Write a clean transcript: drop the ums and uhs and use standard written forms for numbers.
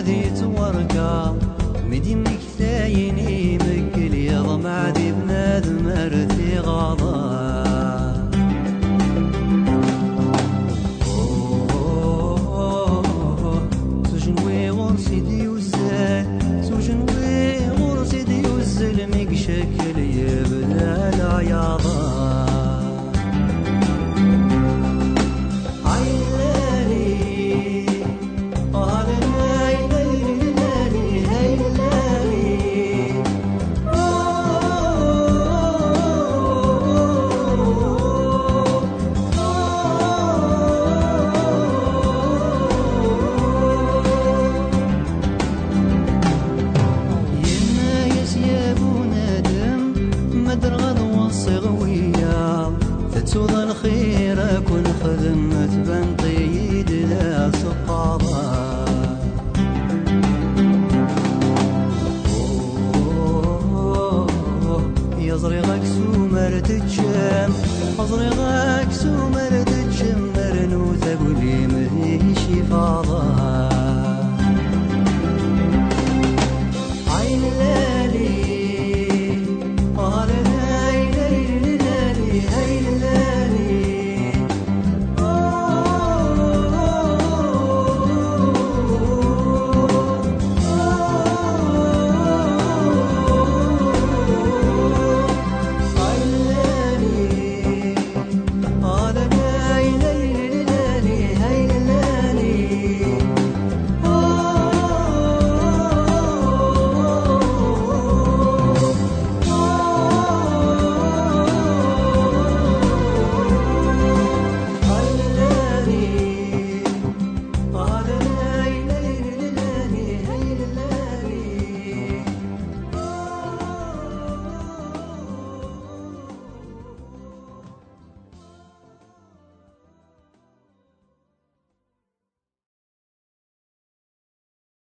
ذي توركا مدي مكتايني مكل يضم عدي بنادم مرثي غضا سجنوي غرسي ديوزال سجنوي غرسي ديوزال ميك شكل يبدا العياضا تسوض الخير كن خدمت بنطيد لا سقاضا يزري غك سومر تجام أزري غك